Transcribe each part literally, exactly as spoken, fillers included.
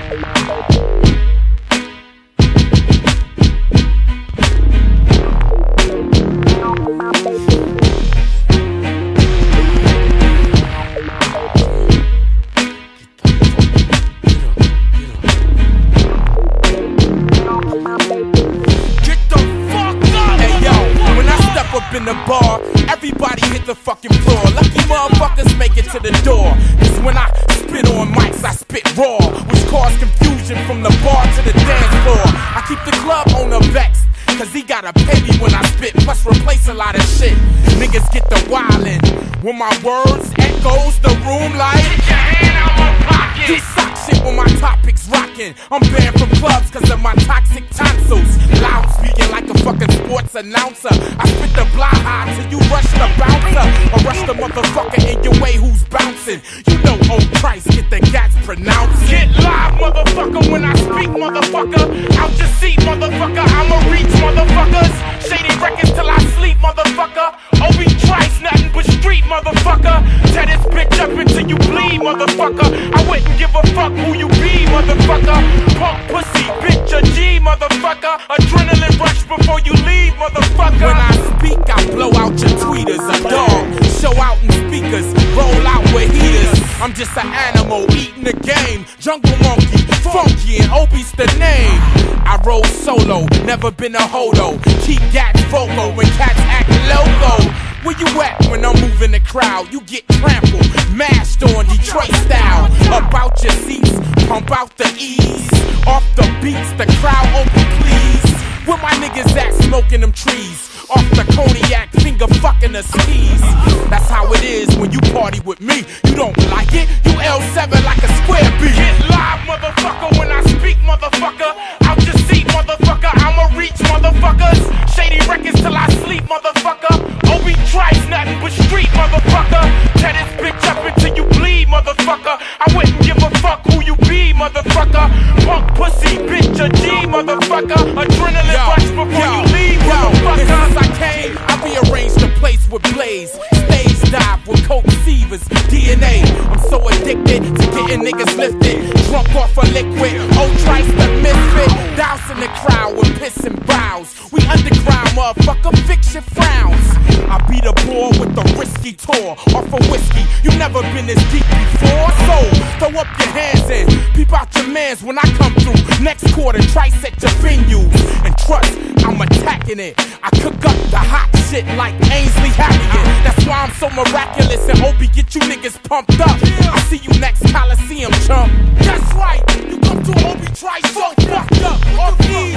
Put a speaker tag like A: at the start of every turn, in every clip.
A: In the bar, everybody hit the fucking floor. Lucky motherfuckers make it to the door. Cause when I spit on mics, I spit raw, which cause confusion from the bar to the dance floor. I keep the club owner vexed, cause he gotta pay me when I spit, plus replace a lot of shit. Niggas get the wildin'. When my words echoes the room like, get your hand out my pocket. You suck shit when my topics rockin'. I'm banned from clubs cause of my toxic tonsils. Loud speaking like a fucking sports announcer. I spit the blah high till you rush the bouncer, or rush the motherfucker in your way who's bouncing. You know, oh Christ, get the gats pronounced. Get live, motherfucker, when I speak, motherfucker. Out your seat, motherfucker, I'ma reach, motherfuckers. Shady records till I sleep, motherfucker. Obi Trice, nothing but street, motherfucker. Tear this bitch up until you bleed, motherfucker. I wouldn't give a fuck who you be, motherfucker. Punk pussy, bitch, a G, motherfucker. Adrenaline rush before you leave, motherfucker. When I speak, I blow out your tweeters. A dog, show out in speakers, roll out with heaters. I'm just an animal eating the game. Jungle monkey, funky, and Obi's the name. I roll solo, never been a hodo. Keep gats vocal when cats act loco. Where you at when I'm moving the crowd? You get trampled, mashed on Detroit style. About your seats, pump out the ease. Off the beats, the crowd open please. Where my niggas at smoking them trees? Off the cognac, finger fucking the skis. That's how it is when you party with me. You don't like it? You L seven like a square B. Get live, motherfucker, when I speak, motherfucker. Out your seat, motherfucker, I'ma reach, motherfuckers. Shady records till I sleep, motherfucker. Obi Trice, nothing but street, motherfucker. Tear this bitch up until you bleed, motherfucker. I wouldn't give a fuck who you be, motherfucker. Punk pussy, bitch, a G, motherfucker. Adrenaline yo, rush before yo, you leave, yo, motherfucker. Since I came, I rearranged the place with Blaze. Stage dive with Coke Seavers, D N A. I'm so addicted to getting niggas lifted. Drunk off a liquid, old Trice the misfit. Dousing the crowd with piss and brows. We underground, motherfucker, fix your frowns. I beat a ball with the risky tour. Off a whiskey, you never been this deep before. So, throw up your hands and peep out your mans when I come through. Next quarter, Trice at your venues. And trust, I'm attacking it. I cook up the hot shit like Ainsley Harriet. That's why I'm so miraculous and Obi get you niggas pumped up. I see you next Coliseum, chump. That's right, you come to Obi Trice so fucked up. Off these,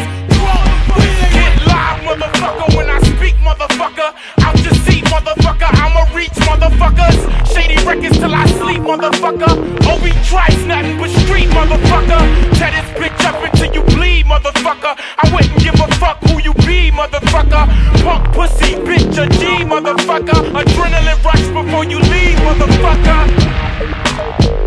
A: get live, motherfucker, when I speak, motherfucker. Out your seat, motherfucker, I'ma reach, motherfuckers. Shady records till I sleep, motherfucker. Obi Trice, nothing but street, motherfucker. Tear this bitch up until you bleed, motherfucker. I wouldn't give a fuck who you be, motherfucker. Punk pussy, bitch, a G, motherfucker. Adrenaline rush before you leave, motherfucker.